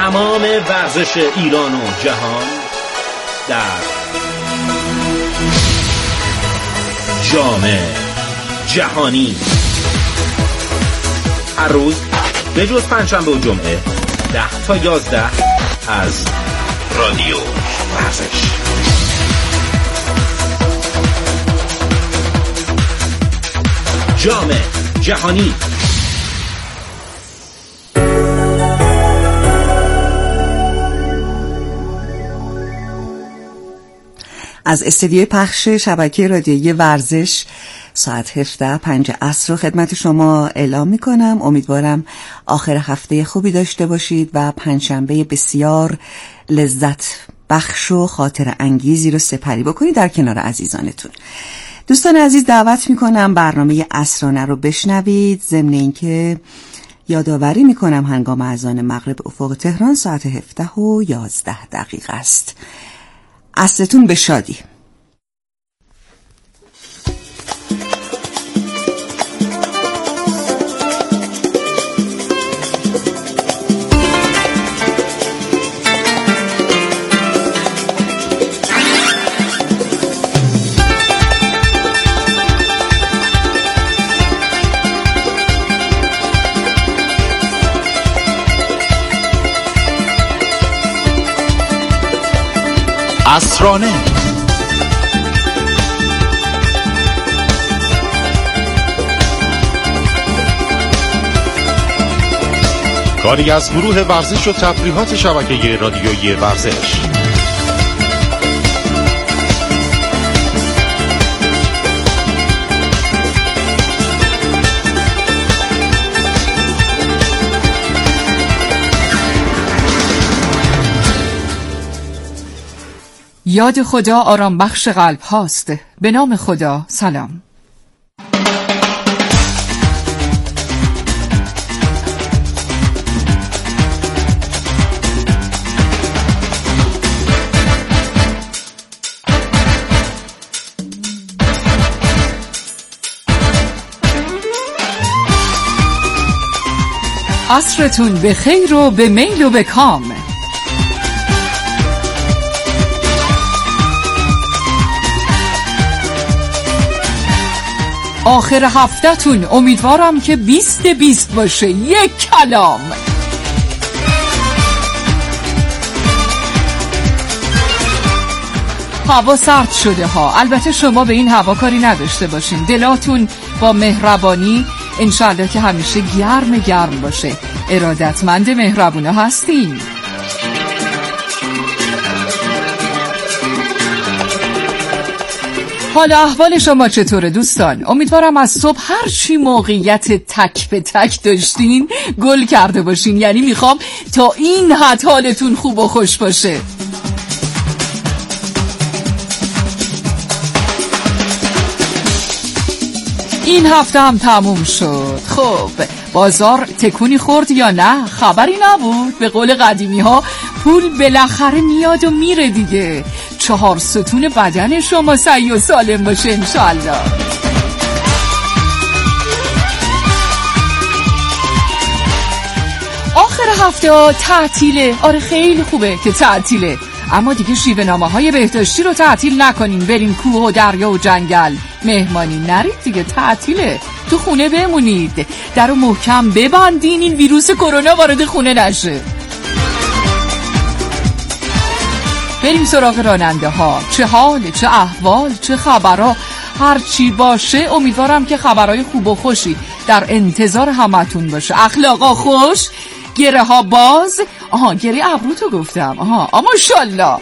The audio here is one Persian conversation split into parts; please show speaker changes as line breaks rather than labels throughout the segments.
تمام ورزش ایران و جهان در جام جهانی. هر روز به جز پنجشنبه و جمعه 10 تا 11 از رادیو ورزش. جام جهانی.
از استودیوی پخش شبکه رادیویی ورزش ساعت 17:05 عصر خدمت شما اعلام میکنم. امیدوارم آخر هفته خوبی داشته باشید و پنجشنبه بسیار لذت بخش و خاطر انگیزی رو سپری بکنید در کنار عزیزانتون. دوستان عزیز، دعوت میکنم برنامه عصرانه رو بشنوید. ضمن اینکه یادآوری میکنم هنگام اذان مغرب افق تهران ساعت 17:11 است. عصرتون به شادی.
عصرانه. کاری از گروه ورزش و تفریحات شبکه رادیویی ورزش.
یاد خدا آرام بخش قلب هاست. به نام خدا. سلام. عصرتون به خیر و به میل و به کام. آخر هفته‌تون امیدوارم که 20 باشه. یک کلام. هوا سرد شده ها. البته شما به این هوا کاری نداشته باشین. دلاتون با مهربانی انشالله که همیشه گرم باشه. ارادتمند مهربونه هستین. حالا احوال شما چطوره دوستان؟ امیدوارم از صبح هر چی موقعیت تک به تک داشتین گل کرده باشین. یعنی میخوام تا این حد حالتون خوب و خوش باشه. این هفته هم تموم شد. خب بازار تکونی خورد یا نه؟ خبری نبود. به قول قدیمی ها پول بالاخره میاد و میره دیگه. 4 ستون بدن شما سعی و سالم باشه انشالله. آخر هفته تعطیله. آره خیلی خوبه که تعطیله، اما دیگه شیوه نامه های بهداشتی رو تعطیل نکنین. برین کوه و دریا و جنگل مهمانی نرید دیگه. تعطیله. تو خونه بمونید. درو محکم ببندین این ویروس کرونا وارد خونه نشه. بریم سراغ راننده ها. چه حال، چه احوال، چه خبرها. هر چی باشه امیدوارم که خبرهای خوب و خوشی در انتظار همتون باشه. اخلاقا خوش، گره ها باز. گره ابرو تو گفتم. ماشاءالله.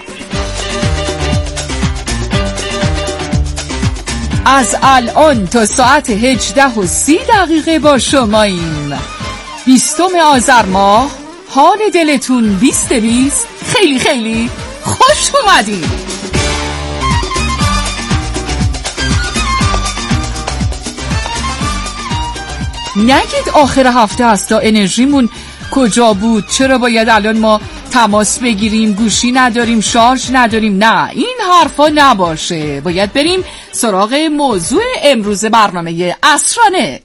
از الان تا ساعت 18:30 با شماییم. 20 آذر ماه. حال دلتون 20 خیلی خیلی خوش اومدین. نگید آخر هفته است تا انرژیمون کجا بود، چرا باید الان ما تماس بگیریم، گوشی نداریم، شارژ نداریم. نه، این حرفا نباشه. باید بریم سراغ موضوع امروز برنامه عصرانه.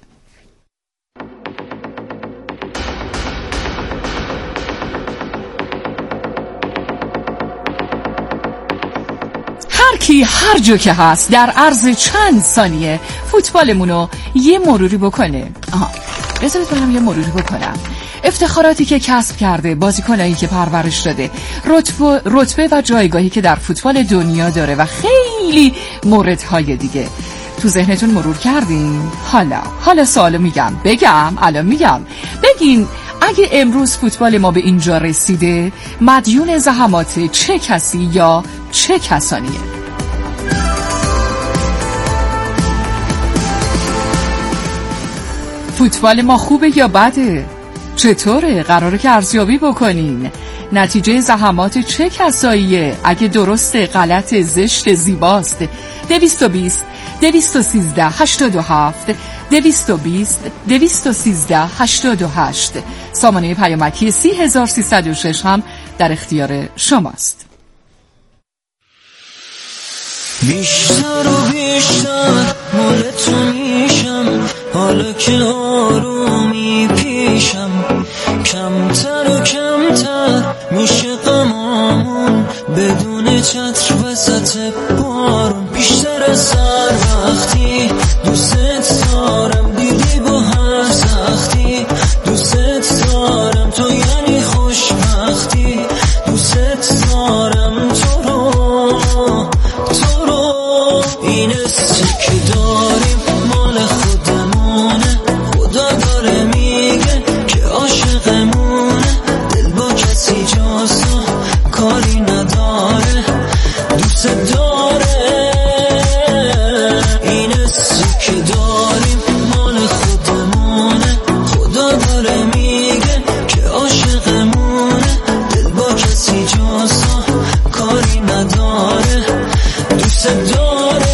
یکی هر جا که هست در عرض چند ثانیه فوتبالمونو یه مروری بکنه. بذارید برم یه مروری بکنم. افتخاراتی که کسب کرده، بازیکنایی که پرورش داده، رتبه و جایگاهی که در فوتبال دنیا داره و خیلی موردهای دیگه. تو ذهنتون مرور کردین؟ حالا سوالو الان میگم. بگین اگه امروز فوتبال ما به اینجا رسیده، مدیون زحمات چه کسی یا چه کسانیه؟ فوتبال ما خوبه یا بده؟ چطوره؟ قراره که ارزیابی بکنین. نتیجه زحمات چه کساییه؟ اگه درسته، غلط، زشت، زیباست. 220 213 87 220 213 88. سامانه پیامکی 30306 هم در اختیار شماست.
بیشتر و بیشتر مال تو میشم، حالا که آرومی پیشم، کمتر و کمتر میشه غمامون، بدون چتر وسط بارون. بیشتر از هر وقتی دوست دارم، دیدی با هر سختی دوست دارم، تو یعنی خوشبختی، دوست دارم تو رو. این حسی که داریم مال خودمونه، خدا داره میگه که عاشقمونه، دل با کسی جاسو کاری نداره، دوست داره. این حسی که داریم مال خودمونه، خدا داره میگه که عاشقمونه، دل با کسی جاسو کاری نداره، دوست داره.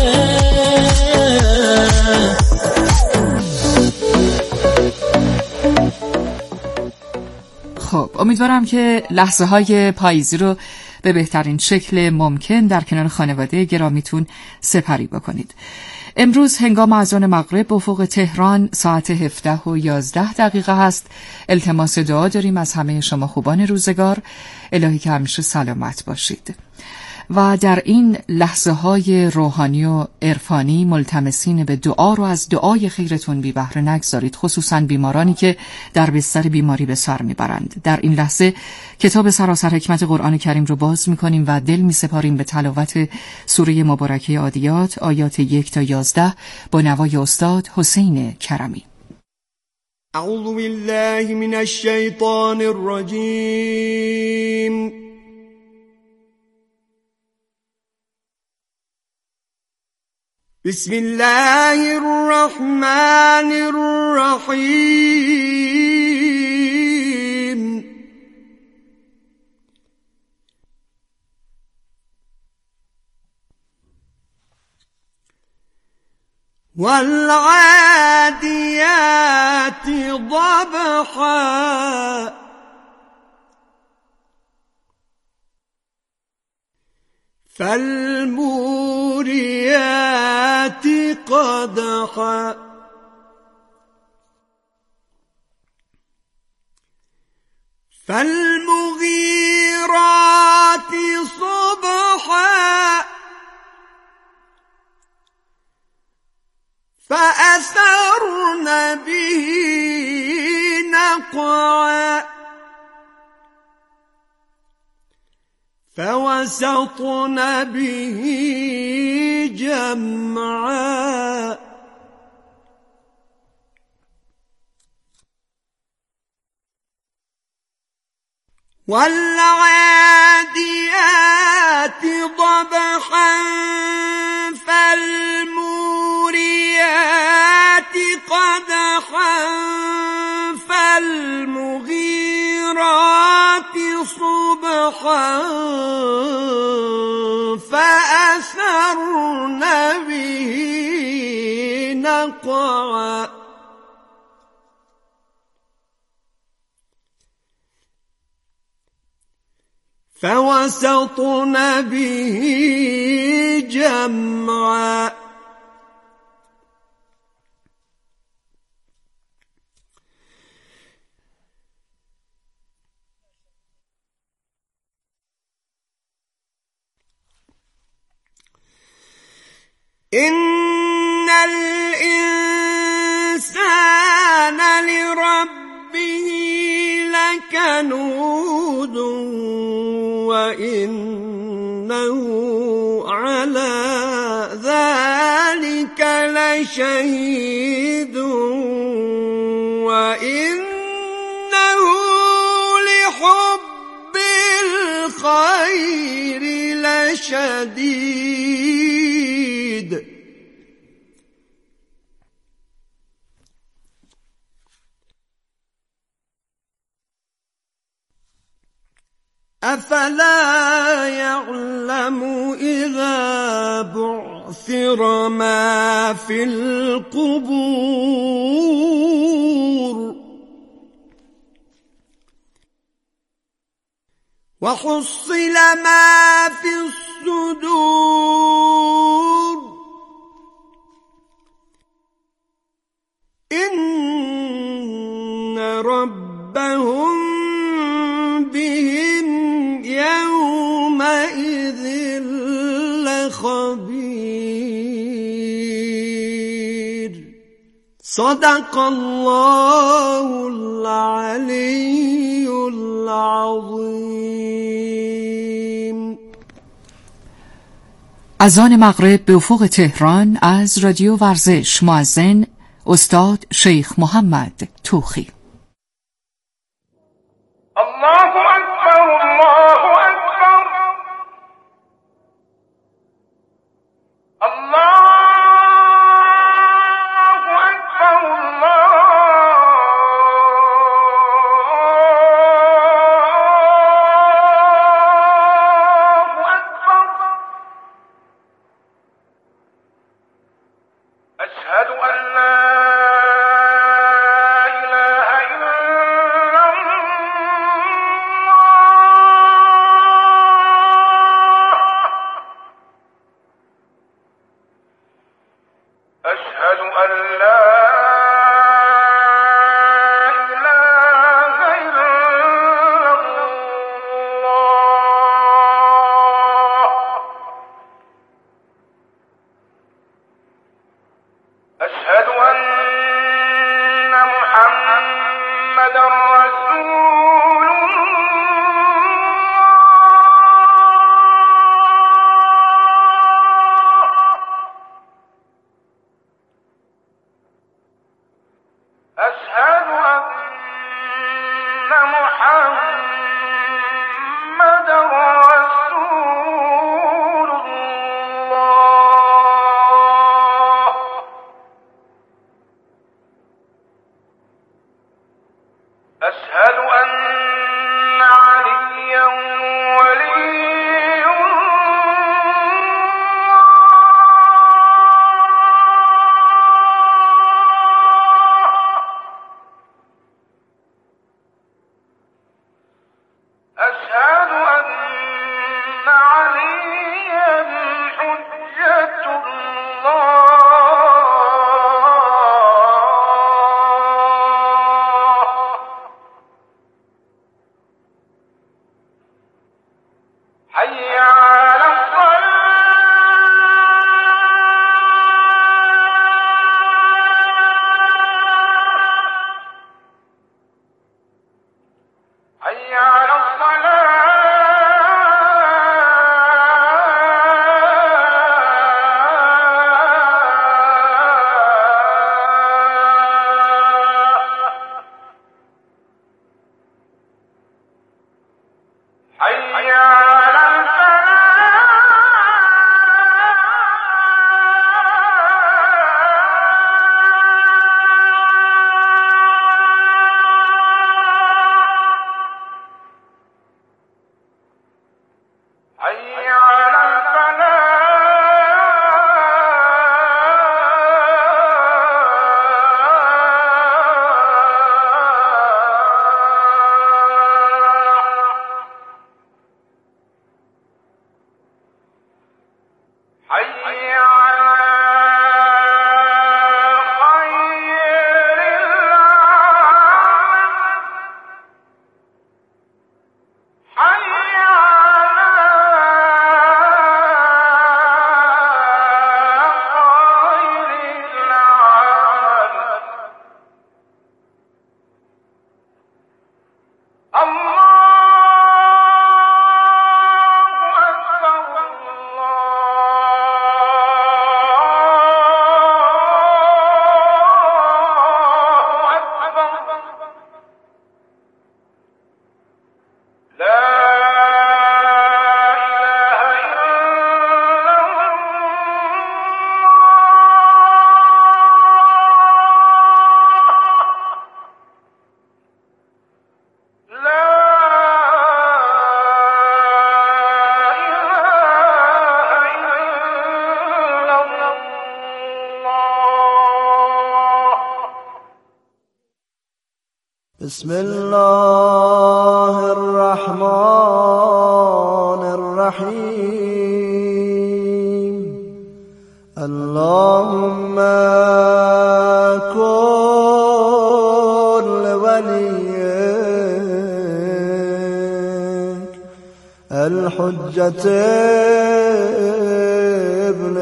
خب امیدوارم که لحظه های پاییزی رو به بهترین شکل ممکن در کنار خانواده گرامیتون سپری بکنید. امروز هنگام اذان مغرب افق تهران ساعت 17:11 هست. التماس دعا داریم از همه شما خوبان روزگار. الهی که همیشه سلامت باشید. و در این لحظه های روحانی و عرفانی ملتمسین به دعا رو از دعای خیرتون بی بهره نگذارید، خصوصا بیمارانی که در بستر بیماری به سر میبرند. در این لحظه کتاب سراسر حکمت قرآن کریم رو باز میکنیم و دل میسپاریم به تلاوت سوره مبارکه عادیات آیات 1 تا 11 با نوای استاد حسین کرمی.
اعوذ بالله من الشیطان الرجیم. بسم الله الرحمن الرحیم. والعادیات ضبحا فالموريات قدحا فالمغيرات صبحا فأثرن به نقعا فوسطن به جمعا والعاديات ضبحا فالموريات قدحا فالمغيرات صبحا فأثرن به نقعا فوسطن به جمعا إن الإنسان لربه لكنود وإنه على ذلك لشهيد وإنه لحب الخير لشديد. أفلا يعلم إذا بعثر ما في القبور وحصل ما في الصدور إن ربهم بهم يومئذ لخبير. صدق الله العلي العظيم.
اذان مغرب به افق تهران از رادیو ورزش. مؤذن استاد شیخ محمد توخی.
الله اکبر الله اکبر الله اکبر الله اکبر. اشهد ان لا
بسم الله الرحمن الرحیم اللهم كن لوليك الحجة ابن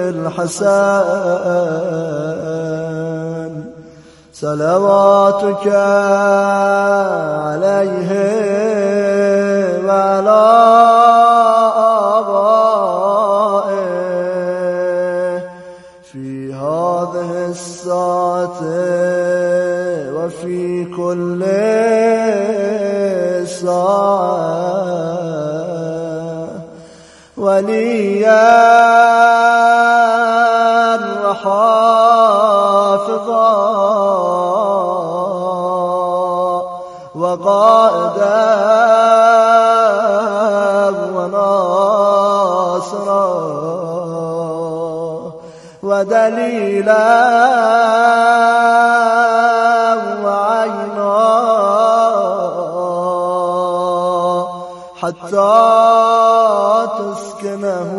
الحسن صلواتك عليه وعلى آبائه في هذه الساعة وفي كل ساعة وليا وحافظا وقائدا وناصرا ودليلا وعينا حتى تسكنه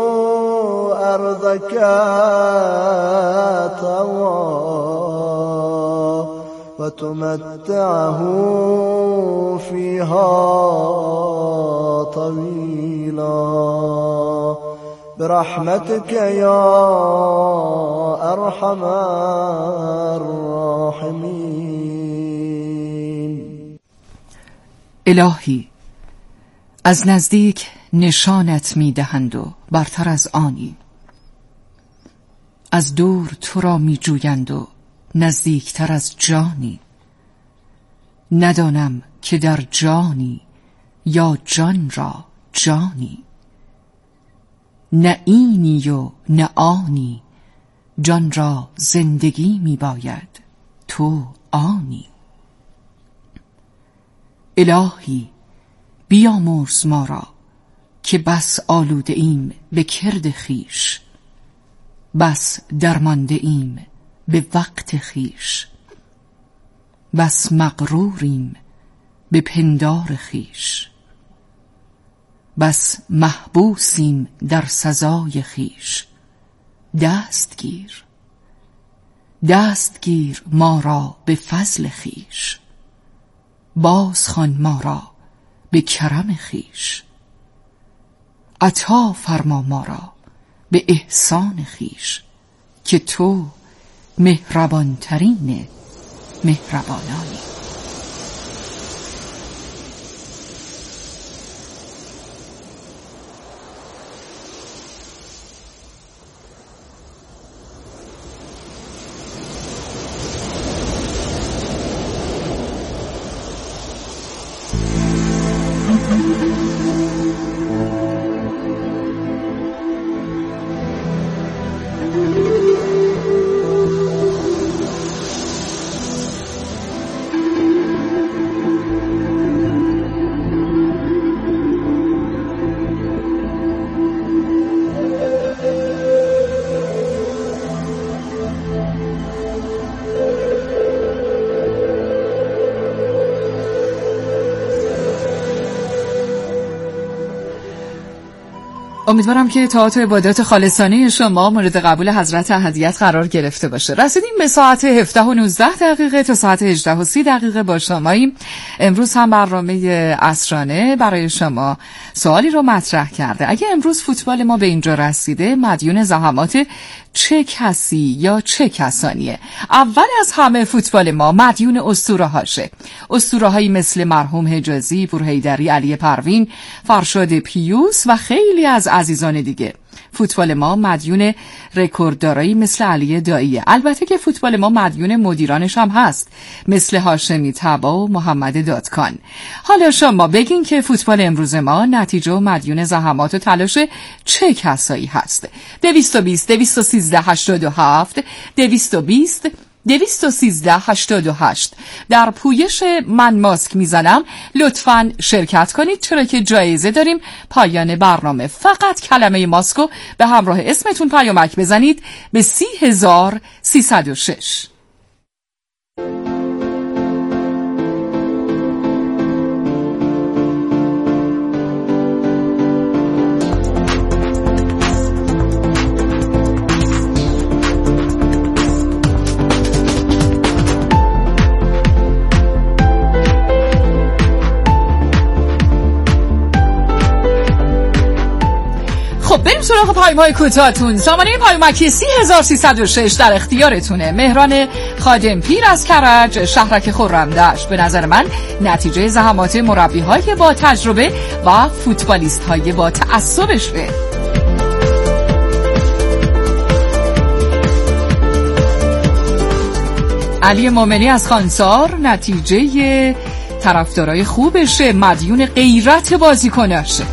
أرضك طوعا وتمتعه فيها طويلا برحمتك يا أرحم الراحمين.
الهی، از نزدیک نشانت میدهند و برتر از آنی، از دور تو را می جویند و نزدیکتر از جانی. ندانم که در جانی یا جان را جانی، نه اینی و نه آنی، جان را زندگی می باید، تو آنی. الهی، بیامرز ما را که بس آلوده ایم به کرد خیش، بس درمانده ایم به وقت خیش، بس مغروریم به پندار خیش، بس محبوسیم در سزای خیش. دستگیر ما را به فضل خیش، بازخوان ما را به کرم خیش، عطا فرما ما را به احسان خیش، که تو مهربان ترین مهربانانی. امیدوارم که طاعات و عبادات خالصانه شما مورد قبول حضرت احدیت قرار گرفته باشه. رسیدیم به ساعت 17 و 19 دقیقه تا ساعت 18 و 30 دقیقه با شماییم. امروز هم برنامه عصرانه برای شما سوالی رو مطرح کرده. اگه امروز فوتبال ما به اینجا رسیده، مدیون زحمات چه کسی یا چه کسانیه؟ اول از همه فوتبال ما مدیون اسطوره هاشه. اسطوره هایی مثل مرحوم حجازی، پورحیدری، علی پروین، فرشاد پیوس و خیلی از عزیزان دیگه. فوتبال ما مدیون رکورددارایی مثل علی داییه. البته که فوتبال ما مدیون مدیرانش هم هست، مثل هاشمی طبا و محمد دادکان. حالا شما بگین که فوتبال امروز ما نتیجه و مدیون زحمات و تلاش چه کسایی هست؟ 220 213 87 220 213 88. در پویش من ماسک میزنم لطفاً شرکت کنید، چرا که جایزه داریم. پایان برنامه فقط کلمه ماسکو به همراه اسمتون پیامک بزنید به 30306. سراغ پیام‌های کوتاهتون. سامانه پیامکی 30306 در اختیارتونه. مهران خادم پیر از کرج، شهرک خرمدشت. به نظر من نتیجه زحمات مربی‌های با تجربه و فوتبالیست‌های با تعصبشه. علی مومنی از خانسار، نتیجه طرفدارای خوبشه، مدیون غیرت بازیکناشه.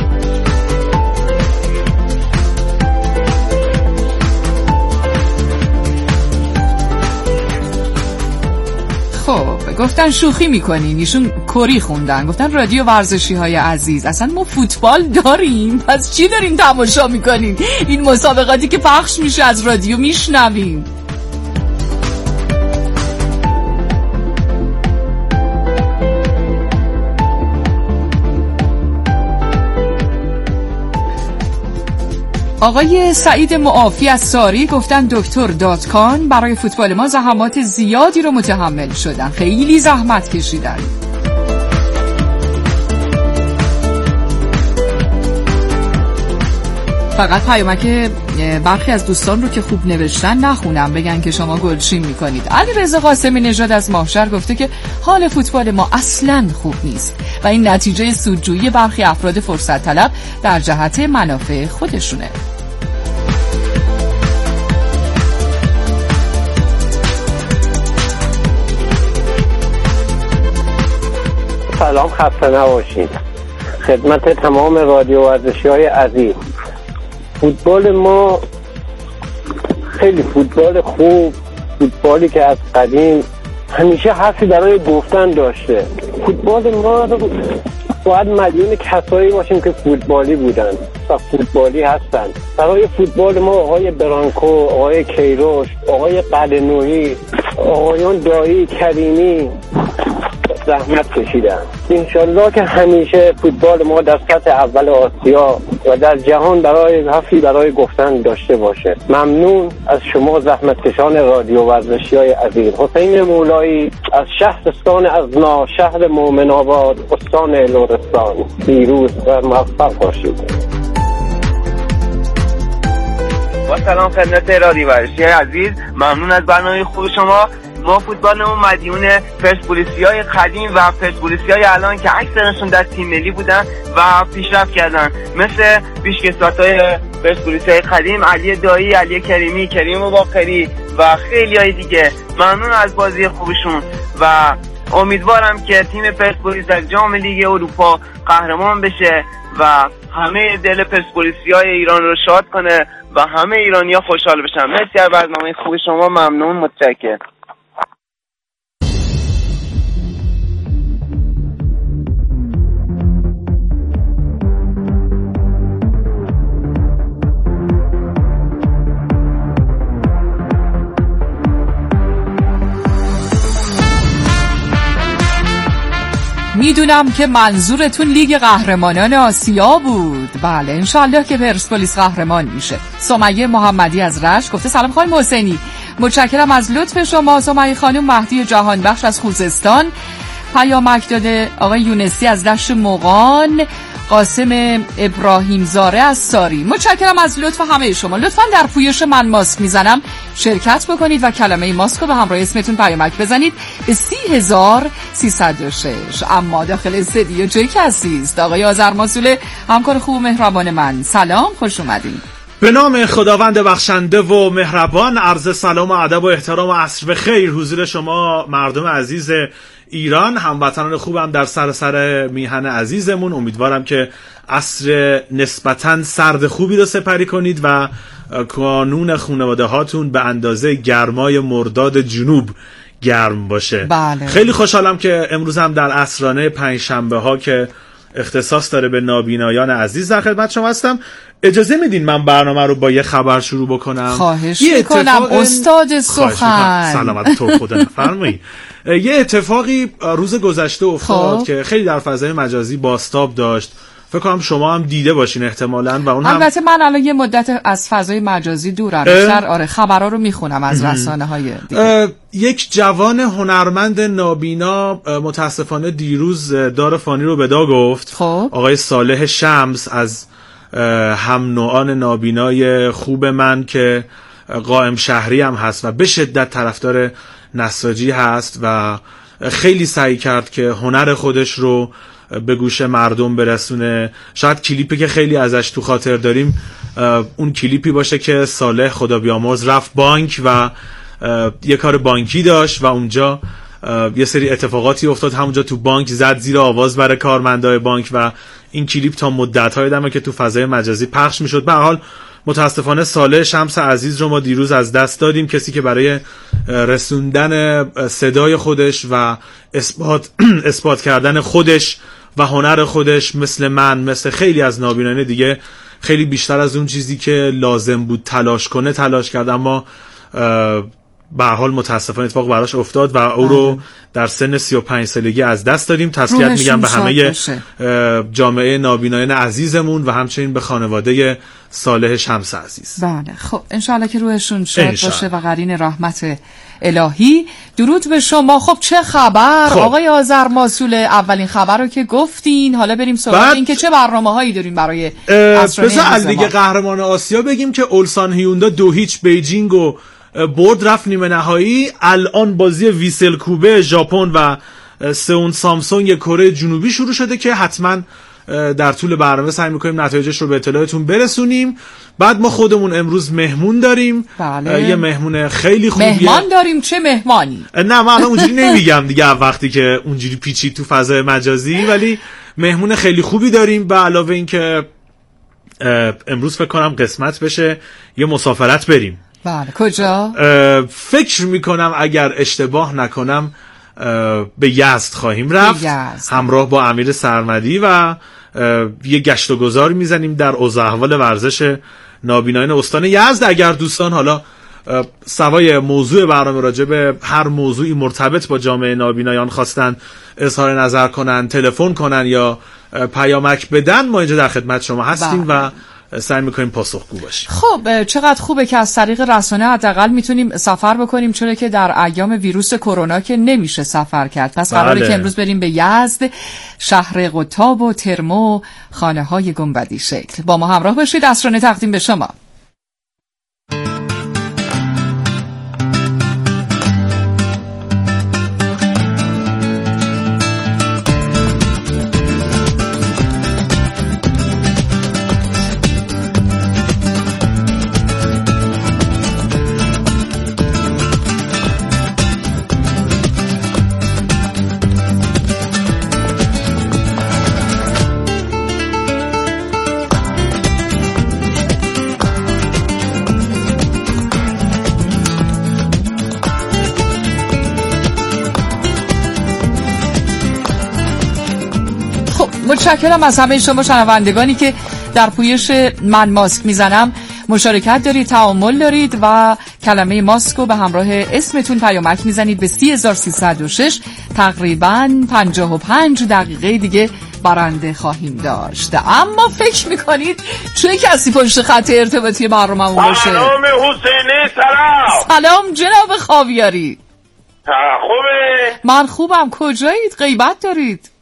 خب گفتن شوخی میکنین، ایشون کری خوندن، گفتن رادیو ورزشی های عزیز اصلا ما فوتبال داریم، پس چی داریم تماشا میکنین؟ این مسابقاتی که پخش میشه از رادیو میشنویم. آقای سعید معافی از ساری گفتن دکتر داتکان برای فوتبال ما زحمات زیادی رو متحمل شدن، خیلی زحمت کشیدن. فقط پیامک برخی از دوستان رو که خوب نوشتن نخونم، بگن که شما گلچین میکنید. علی رضا قاسمی نژاد از ماهشهر گفته که حال فوتبال ما اصلاً خوب نیست و این نتیجه سودجویی برخی افراد فرصت طلب در جهت منافع خودشونه.
سلام، خسته نباشید. خدمت تمام رادیو ورزشی های عزیز. فوتبال ما خیلی فوتبال خوب، فوتبالی که از قدیم همیشه حرفی برای گفتن داشته. فوتبال ما باید مدیون کسایی باشیم که فوتبالی بودن و فوتبالی هستن. برای فوتبال ما آقای برانکو، آقای کیروش، آقای قلعه‌نویی، آقایان دایی، کریمی زحمت کشیدن. انشالله که همیشه فوتبال ما در سطح اول آسیا و در جهان برای گفتن داشته باشه. ممنون از شما زحمتکشان رادیو ورزشی های عزیز. حسین مولایی از شهرستان ازنا، شهر مومن آباد، استان لرستان. پیروز و موفق باشید.
با سلام خدمت رادیو ورزشی های عزیز، ممنون از برنامه خوب شما. ما فوتبالمون مدیون پرسپولیسیای قدیم و پرسپولیسیای الان که اکثرشون در تیم ملی بودن و پیشرفت کردن، مثل پیشکسوتای پرسپولیسیای قدیم علی دایی، علی کریمی، کریم باقری و خیلی های دیگه. ممنون از بازی خوبشون و امیدوارم که تیم پرسپولیس در جام لیگ اروپا قهرمان بشه و همه دل پرسپولیسیای ایران رو شاد کنه و همه ایرانی‌ها خوشحال بشن. مرسی از برنامه خوب شما، ممنون، متشکرم.
میدونم که منظورتون لیگ قهرمانان آسیا بود. بله انشالله که پرسپولیس قهرمان میشه. سمیه محمدی از رشت گفته سلام خانم حسینی، متشکرم از لطف شما. سمیه خانم مهدی جهانبخش از خوزستان پیامک داده. آقای یونسی از دشت مغان، قاسم ابراهیم زاره از ساری، متشکرم از لطف همه شما. لطفاً در پویش من ماسک میزنم شرکت بکنید و کلمه ماسک رو به همراه اسمتون پیامک بزنید به 30306. اما داخل استودیو چه کسی است؟ آقای آذرماسول، همکار خوب مهربان من. سلام، خوش اومدین.
به نام خداوند بخشنده و مهربان، عرض سلام و ادب و احترام و عصر بخیر حضور شما مردم عزیز ایران، هموطنان خوبم در سر میهن عزیزمون. امیدوارم که عصر نسبتاً سرد خوبی رو سپری کنید و کانون خانواده هاتون به اندازه گرمای مرداد جنوب گرم باشه.
بله.
خیلی خوشحالم که امروز هم در عصرانه پنجشنبه ها که اختصاص داره به نابینایان عزیز در خدمت شما هستم. اجازه میدین من برنامه رو با یه خبر شروع بکنم؟
خواهش میکنم استاد سخن.
سلامت تو خدا نفرمایی. یه اتفاقی روز گذشته افتاد که خیلی در فضای مجازی بازتاب داشت. فکر کنم شما هم دیده باشین احتمالاً و اون هم
البته من الان یه مدت از فضای مجازی دورم، بیشتر خبرها رو میخونم از رسانه‌های دیگه.
یک جوان هنرمند نابینا متاسفانه دیروز دار فانی رو به دا گفت. آقای صالح شمس از هم نوعان نابینای خوب من که قائم شهری هم هست و به شدت طرفدار نساجی هست و خیلی سعی کرد که هنر خودش رو به گوش مردم برسونه. شاید کلیپی که خیلی ازش تو خاطر داریم اون کلیپی باشه که صالح خدا بیامرز رفت بانک و یه کار بانکی داشت و اونجا یه سری اتفاقاتی افتاد، همونجا تو بانک زد زیر آواز برای کارمندای بانک و این کلیپ تا مدت‌های دمه که تو فضای مجازی پخش میشد. به هر حال متاسفانه صالح شمس عزیز رو ما دیروز از دست دادیم، کسی که برای رسوندن صدای خودش و اثبات کردن خودش و هنر خودش مثل من، مثل خیلی از نابینان دیگه، خیلی بیشتر از اون چیزی که لازم بود تلاش کنه تلاش کرد، اما به هر حال متاسفانه اتفاق براش افتاد و او رو در سن 35 سالگی از دست دادیم. تسلیت میگم به همه جامعه نابینایان عزیزمون و همچنین به خانواده صالح شمس عزیز.
بله خب انشالله که روحشون شاد باشه و قرین رحمت الهی. درود به شما. خب چه خبر آقای آذرماسول؟ اولین خبر رو که گفتین، حالا بریم سراغ این که چه برنامه‌هایی داریم برای
بذار لیگ قهرمان آسیا بگیم که اولسان هیوندا 2-0 بیجینگ و برد رفت نیمه نهایی. الان بازی ویسل کوبه ژاپن و سئون سامسونگ کره جنوبی شروع شده که حتما در طول برنامه سعی می‌کنیم نتایجش رو به اطلاعتون برسونیم. بعد ما خودمون امروز مهمون داریم.
بله.
یه مهمون خیلی خوبیه.
مهمان داریم؟ چه مهمانی؟
نه من اونجوری نمیگم دیگه وقتی که اونجوری پیچید تو فضای مجازی، ولی مهمون خیلی خوبی داریم. به علاوه این که امروز فکر کنم قسمت بشه یه مسافرت بریم.
بله کجا؟
فکر میکنم اگر اشتباه نکنم به یزد خواهیم رفت همراه با امیر سرمدی و یه گشت و گذار میزنیم در اوضاع احوال ورزش نابینایان استان یزد. اگر دوستان حالا سوای موضوع برنامه راجع به هر موضوعی مرتبط با جامعه نابینایان خواستن اظهار نظر کنن، تلفن کنن یا پیامک بدن، ما اینجا در خدمت شما هستیم و سعی میکنیم پاسخگو باشیم.
خب چقدر خوبه که از طریق رسانه حداقل میتونیم سفر بکنیم، چون که در ایام ویروس کرونا که نمیشه سفر کرد. پس قراره که امروز بریم به یزد، شهر قطاب و ترمو، خانه های گنبدی شکل. با ما همراه باشید. اسرانه تقدیم به شما. متشکرم از همه شما شنوندگانی که در پویش من ماسک میزنم مشارکت دارید، تعامل دارید و کلمه ماسک رو به همراه اسمتون پیامک میزنید به 3306. تقریباً 55 دقیقه دیگه برنده خواهیم داشت. اما فکر میکنید چه کسی پشت خط ارتباطی برنامه‌مون باشه؟
سلام حسینی.
سلام جناب خاویاری.
خوبه؟
من خوبم. کجایید؟ غیبت دارید؟